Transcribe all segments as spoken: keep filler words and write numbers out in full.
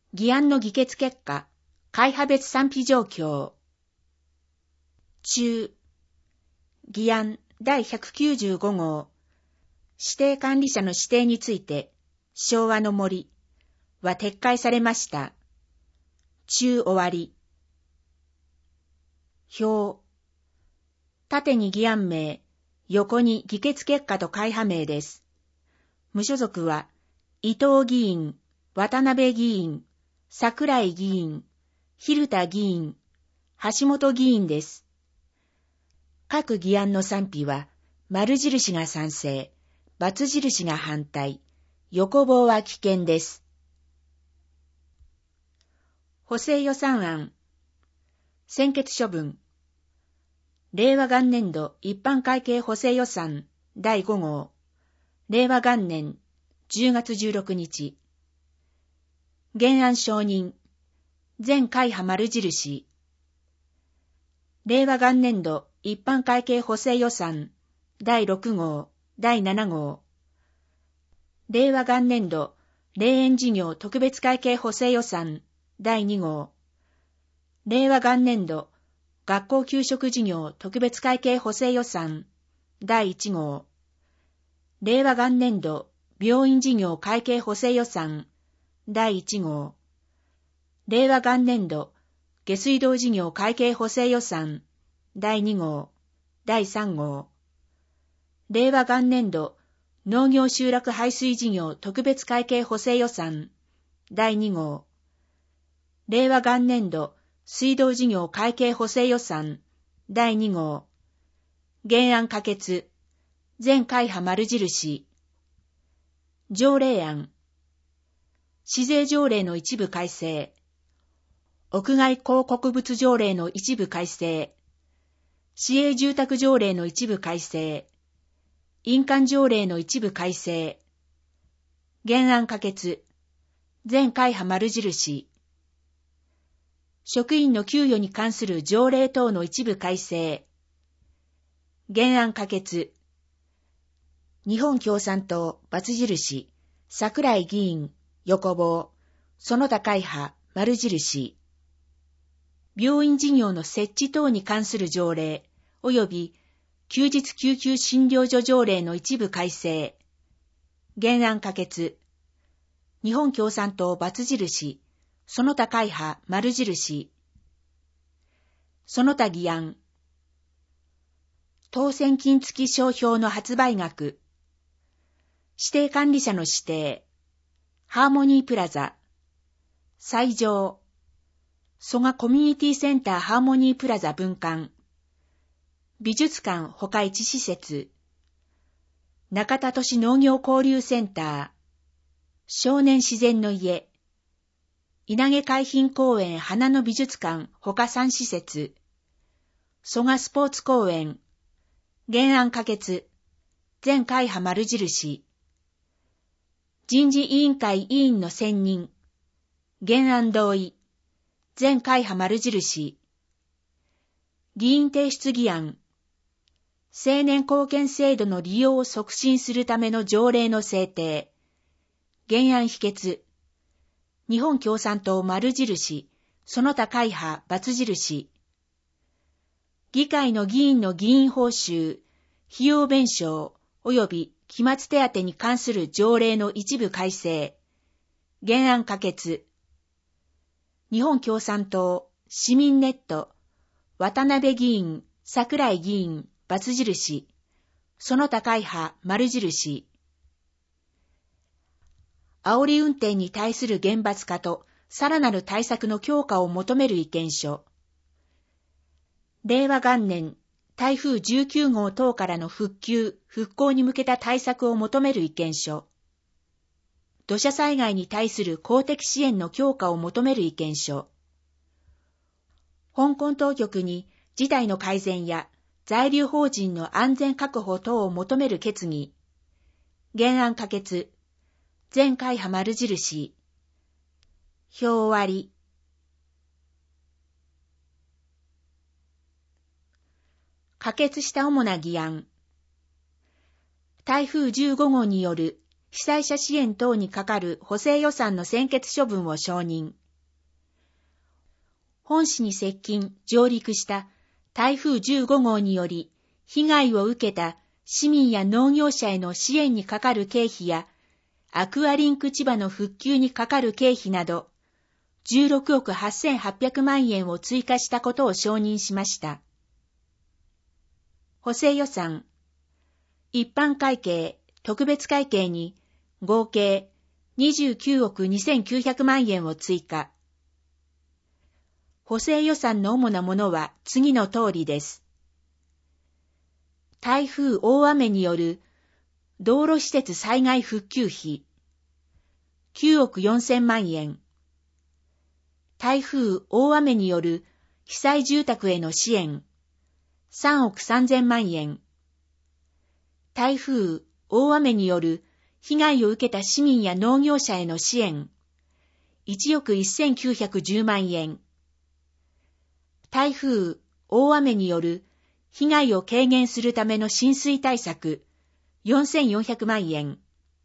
議案の議決結果、会派別賛否状況。中、議案第ひゃくきゅうじゅうご号、指定管理者の指定について、昭和の森は撤回されました。中終わり。表。縦に議案名、横に議決結果と会派名です。無所属は、伊藤議員、渡辺議員、桜井議員、蛭田議員、橋本議員です。各議案の賛否は、丸印が賛成、×印が反対、横棒は棄権です。補正予算案。専決処分。令和元年度一般会計補正予算だいご号。令和元年じゅうがつじゅうろくにち。原案承認。全会派丸印。令和元年度一般会計補正予算だいろく号、だいなな号。令和元年度霊園事業特別会計補正予算だいに号。令和元年度学校給食事業特別会計補正予算だいいち号。令和元年度病院事業会計補正予算だいいち号。令和元年度下水道事業会計補正予算だいに号、だいさん号。令和元年度農業集落排水事業特別会計補正予算だいに号。令和元年度水道事業会計補正予算だいに号。原案可決。全会派丸印。条例案。市税条例の一部改正。屋外広告物条例の一部改正。市営住宅条例の一部改正。印鑑条例の一部改正。原案可決。全会派丸印。職員の給与に関する条例等の一部改正。原案可決。日本共産党×印、桜井議員、横棒、その他会派丸印。病院事業の設置等に関する条例、及び休日救急診療所条例の一部改正。原案可決。日本共産党×印、その他会派丸印。その他議案。当選金付き商標の発売額。指定管理者の指定。ハーモニープラザ。斎場。蘇我コミュニティセンターハーモニープラザ分館。美術館他一施設。中田都市農業交流センター。少年自然の家。稲毛海浜公園花の美術館他三施設。蘇我スポーツ公園。原案可決。全会派丸印。人事委員会委員の選任。原案同意。全会派丸印。議員提出議案。青年貢献制度の利用を促進するための条例の制定。原案否決。日本共産党丸印、その他会派×印。議会の議員の議員報酬、費用弁償及び期末手当に関する条例の一部改正。原案可決。日本共産党、市民ネット、渡辺議員、桜井議員、×印、その他会派、丸印。煽り運転に対する厳罰化と、さらなる対策の強化を求める意見書。令和元年、台風じゅうきゅう号等からの復旧、復興に向けた対策を求める意見書。土砂災害に対する公的支援の強化を求める意見書。香港当局に事態の改善や在留邦人の安全確保等を求める決議。原案可決。全会派丸印。表終わり。可決した主な議案。台風じゅうご号による被災者支援等にかかる補正予算の専決処分を承認。 本市に接近、上陸した台風じゅうごごうにより被害を受けた市民や農業者への支援にかかる経費やアクアリンク千葉の復旧にかかる経費などじゅうろくおくはっせんはっぴゃくまんえんを追加したことを承認しました。補正予算、一般会計、特別会計に合計にじゅうきゅうおくにせんきゅうひゃくまんえんを追加。補正予算の主なものは次の通りです。台風大雨による道路施設災害復旧費きゅうおくよんせんまんえん。台風大雨による被災住宅への支援さんおくさんぜんまんえん。台風大雨による被害を受けた市民や農業者への支援いちおくせんきゅうひゃくじゅうまんえん。台風大雨による被害を軽減するための浸水対策よんせんよんひゃくまんえん。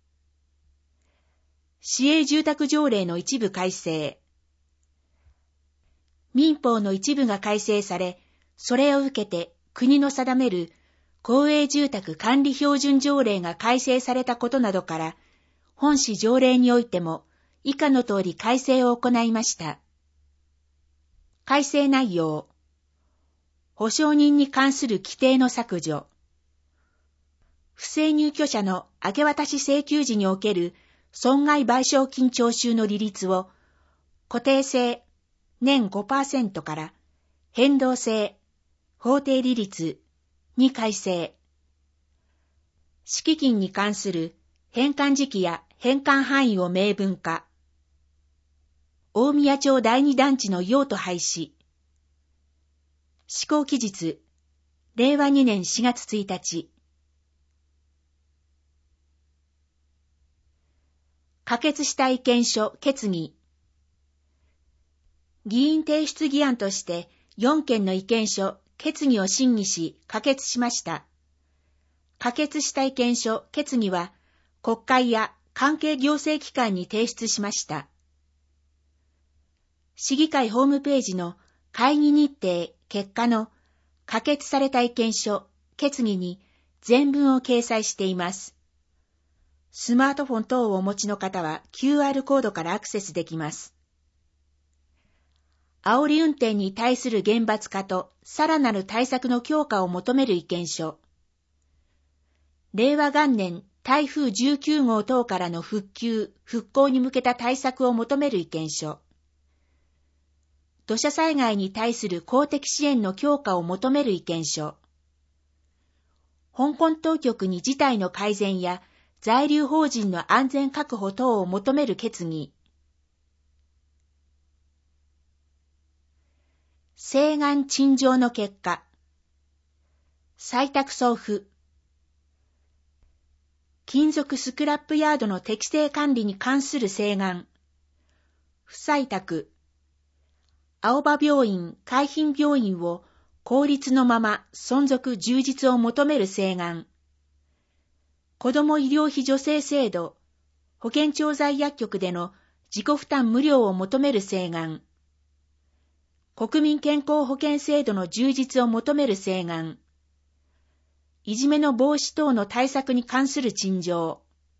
市営住宅条例の一部改正。民法の一部が改正され、それを受けて国の定める公営住宅管理標準条例が改正されたことなどから、本市条例においても以下の通り改正を行いました。改正内容。保証人に関する規定の削除。不正入居者の明け渡し請求時における損害賠償金徴収の利率を固定制年 ごパーセント から変動制法定利率に改正。敷金に関する返還時期や返還範囲を明文化。大宮町第二団地の用途廃止。施行期日、れいわにねんしがつついたち。可決した意見書決議。議員提出議案としてよんけんの意見書決議を審議し可決しました。可決した意見書決議は国会や関係行政機関に提出しました。市議会ホームページの会議日程、結果の可決された意見書、決議に全文を掲載しています。スマートフォン等をお持ちの方は キューアール コードからアクセスできます。煽り運転に対する厳罰化とさらなる対策の強化を求める意見書。れいわ元年台風じゅうきゅうごう等からの復旧・復興に向けた対策を求める意見書。土砂災害に対する公的支援の強化を求める意見書。香港当局に事態の改善や在留邦人の安全確保等を求める決議。請願陳情の結果。採択送付。金属スクラップヤードの適正管理に関する請願。不採択。青葉病院、海浜病院を公立のまま存続充実を求める請願。子ども医療費助成制度、保健調剤薬局での自己負担無料を求める請願。国民健康保険制度の充実を求める請願。いじめの防止等の対策に関する陳情。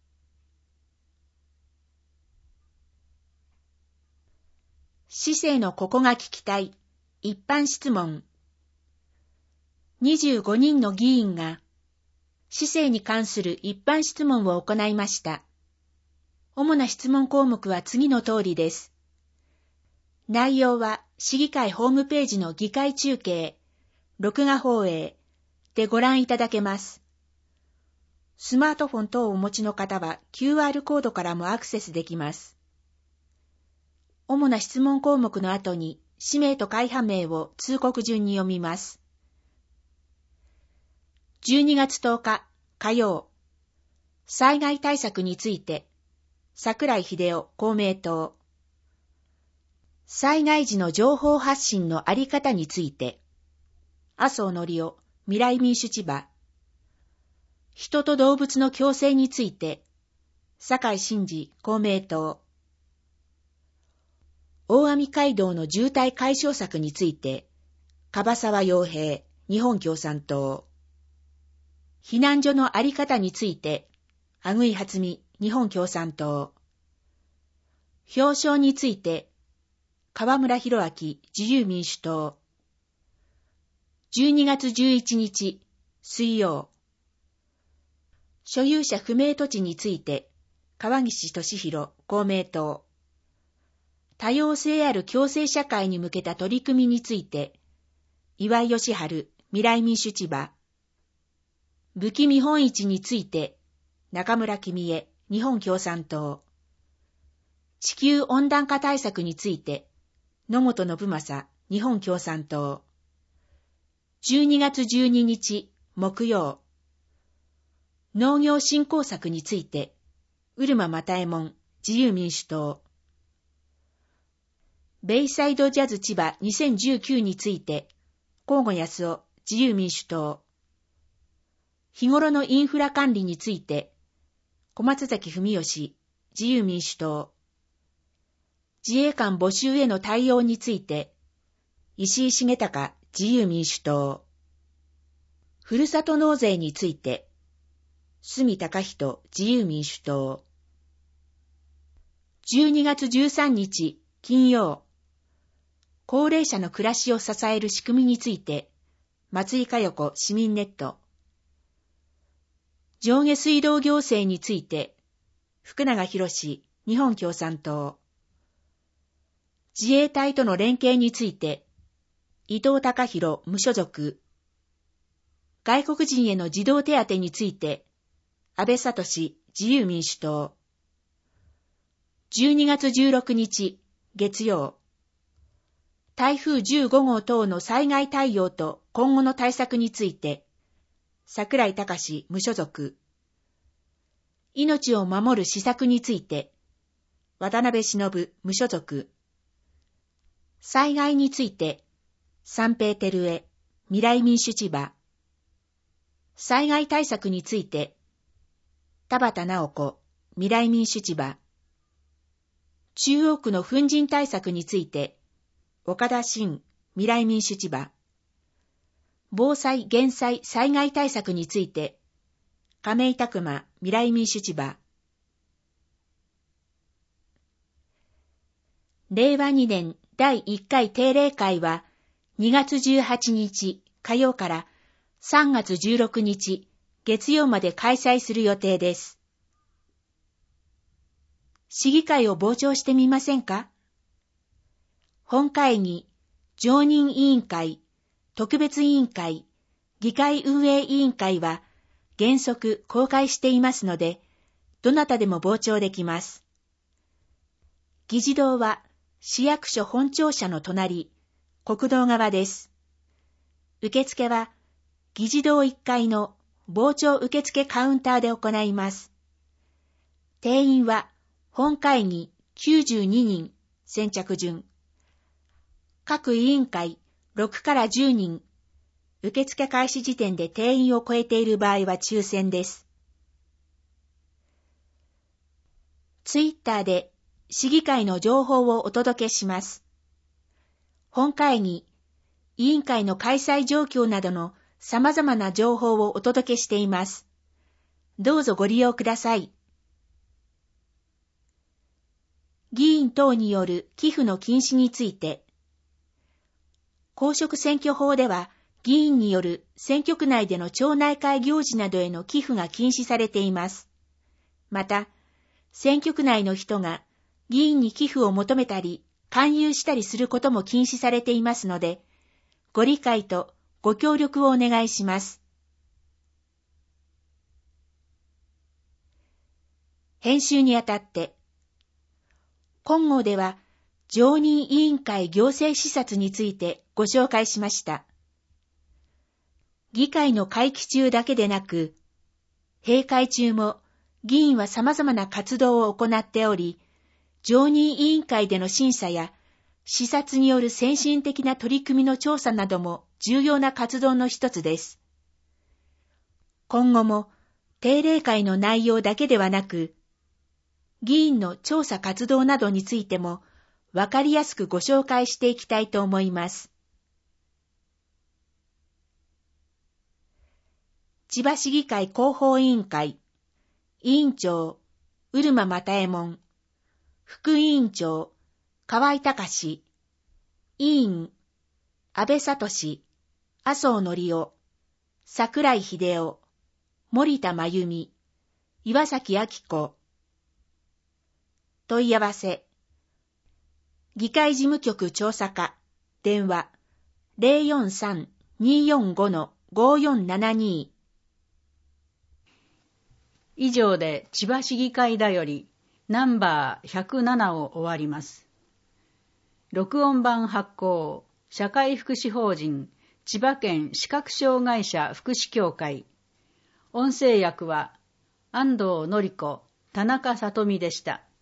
市政のここが聞きたい。一般質問。にじゅうごにんの議員が市政に関する一般質問を行いました。主な質問項目は次の通りです。内容は市議会ホームページの議会中継、録画放映でご覧いただけます。スマートフォン等をお持ちの方は キューアール コードからもアクセスできます。主な質問項目の後に氏名と会派名を通告順に読みます。じゅうにがつとおか火曜、災害対策について、櫻井秀夫公明党。災害時の情報発信のあり方について、麻生則夫未来民主千葉。人と動物の共生について、酒井真治公明党。大上街道の渋滞解消策について、樺沢洋平、日本共産党。避難所のあり方について、阿久井初美、日本共産党。表彰について、河村弘明、自由民主党。じゅうにがつじゅういちにち、水曜。所有者不明土地について、川岸俊博、公明党。多様性ある共生社会に向けた取り組みについて、岩井義治、未来民主千葉。武器見本市について、中村君江、日本共産党。地球温暖化対策について、野本信正、日本共産党。じゅうにがつじゅうににち、木曜。農業振興策について、うるま又右衛門、自由民主党。ベイサイドジャズ千葉にせんじゅうきゅうについて、河野康夫、自由民主党。日頃のインフラ管理について、小松崎文義、自由民主党。自衛官募集への対応について、石井重隆、自由民主党。ふるさと納税について、角貴人、自由民主党。じゅうにがつじゅうさんにち、金曜。高齢者の暮らしを支える仕組みについて、松井佳代子、市民ネット。上下水道行政について、福永博史、日本共産党。自衛隊との連携について、伊藤孝弘、無所属。外国人への児童手当について、安倍聡、自由民主党。じゅうにがつじゅうろくにち、月曜。台風じゅうごごう等の災害対応と今後の対策について、櫻井隆、無所属。命を守る施策について、渡辺忍、無所属。災害について、三平照江、未来民主千葉。災害対策について、田畑直子、未来民主千葉。中央区の粉塵対策について、岡田真、未来民主千葉。防災・減災・災害対策について、亀井拓馬、未来民主千葉。れいわにねんだいいっかい定例会は、にがつじゅうはちにち火曜からさんがつじゅうろくにち月曜まで開催する予定です。市議会を傍聴してみませんか？本会議、常任委員会、特別委員会、議会運営委員会は原則公開していますので、どなたでも傍聴できます。議事堂は市役所本庁舎の隣、国道側です。受付は議事堂いっかいの傍聴受付カウンターで行います。定員は本会議きゅうじゅうににん、先着順。各委員会ろくからじゅうにん。受付開始時点で定員を超えている場合は抽選です。ツイッターで市議会の情報をお届けします。本会議、委員会の開催状況などの様々な情報をお届けしています。どうぞご利用ください。議員等による寄付の禁止について、公職選挙法では議員による選挙区内での町内会行事などへの寄付が禁止されています。また、選挙区内の人が議員に寄付を求めたり、勧誘したりすることも禁止されていますので、ご理解とご協力をお願いします。編集にあたって、今号では、常任委員会行政視察についてご紹介しました。議会の会期中だけでなく、閉会中も議員は様々な活動を行っており、常任委員会での審査や視察による先進的な取り組みの調査なども重要な活動の一つです。今後も定例会の内容だけではなく、議員の調査活動などについてもわかりやすくご紹介していきたいと思います。千葉市議会広報委員会、委員長、うるままたえもん、副委員長、河合隆、委員、安倍聡、麻生則夫、桜井秀夫、森田真由美、岩崎明子。問い合わせ。議会事務局調査課、電話 ゼロよんさん にーよんご ごーよんななに。 以上で千葉市議会だよりナンバーひゃくななを終わります。録音版発行、社会福祉法人千葉県視覚障害者福祉協会。音声訳は安藤典子、田中さとみでした。